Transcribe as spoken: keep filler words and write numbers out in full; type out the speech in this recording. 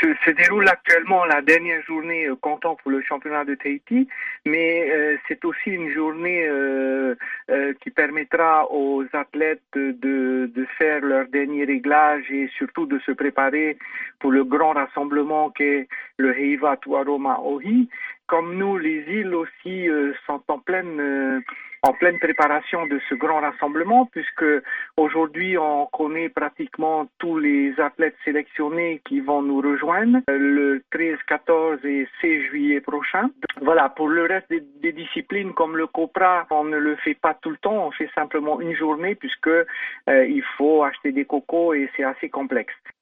se, se déroule actuellement la dernière journée euh, comptant pour le championnat de Tahiti, mais euh, c'est aussi une journée euh, euh, qui permettra aux athlètes de, de faire leur dernier réglage et surtout de se préparer pour le grand rassemblement qu'est le Heiva Tuaroma Ohi. Comme nous, les îles aussi euh, sont en pleine euh, en pleine préparation de ce grand rassemblement, puisque aujourd'hui on connaît pratiquement tous les athlètes sélectionnés qui vont nous rejoindre le treize, quatorze et seize juillet prochain. Voilà, pour le reste des, des disciplines comme le copra, on ne le fait pas tout le temps, on fait simplement une journée puisque euh, il faut acheter des cocos et c'est assez complexe.